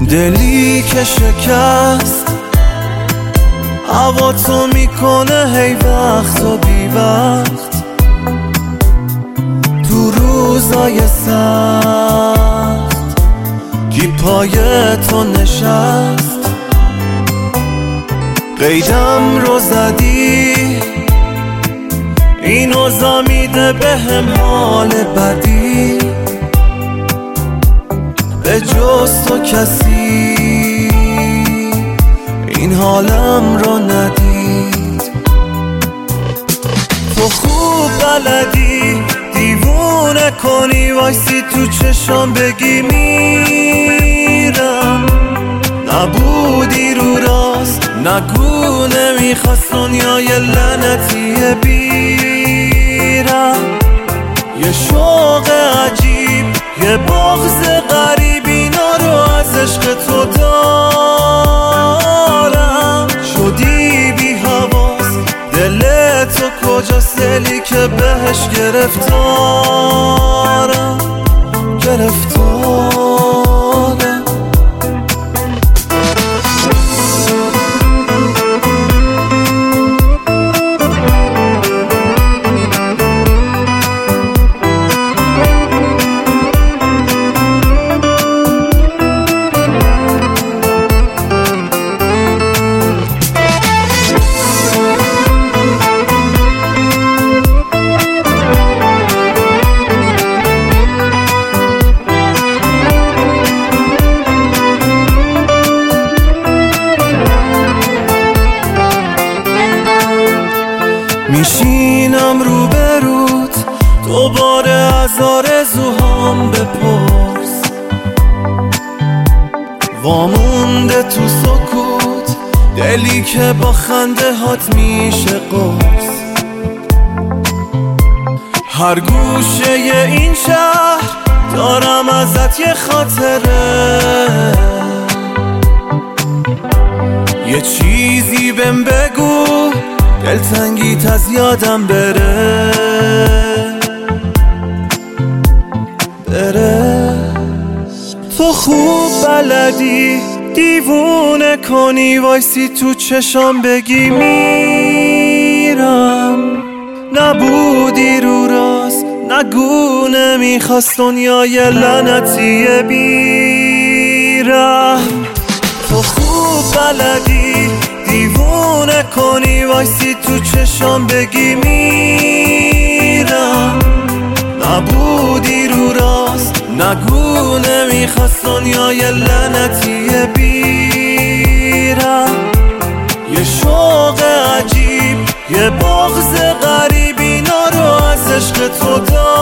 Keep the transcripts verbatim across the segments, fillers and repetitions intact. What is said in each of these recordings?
دلی که شکست هوا تو میکنه هی وقت و بی وقت تو روزای سخت کی پای تو نشست قیدم رو زدی این اوضاع میده بهم حال بدی به جز تو کسی این حالم رو ندید تو خوب بلدی دیوونه کنی وایسی تو چشام بگی میرم نبودی رو راست نگو نمیخواست دنیای لعنتی بیرم یه شوق عجیب یه بغض غریب اینا رو از عشق تو دارم شدی بی حواس دل تو کجاست دلی که بهش گرفتارم گرفتارم میشینم روبروت دوباره از آرزوهام بپرس وامونده تو سکوت دلی که با خنده هات میشه قرص هر گوشه این شهر دارم ازت یه خاطره یه چیزی بهم بگو دلتنگیت از یادم بره بره تو خوب بلدی دیوونه کنی وایسی تو چشام بگی میرم نبودی رو راست نگو نمیخواست دنیای لعنتی بیرم تو خوب بلدی دیوونه کنی وایسی تو چشام بگی میرم نبودی رو راست نگو نمیخواست دنیای لعنتی بیرم یه شوق عجیب یه بغض غریب اینا رو از عشق تو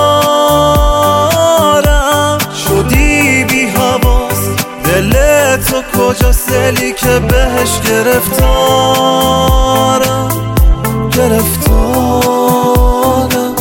دارم شدی بی حواس دل تو کجاست دلی که بهش گرفتارم گرفتارم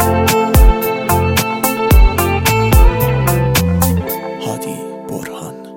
هادی برهان.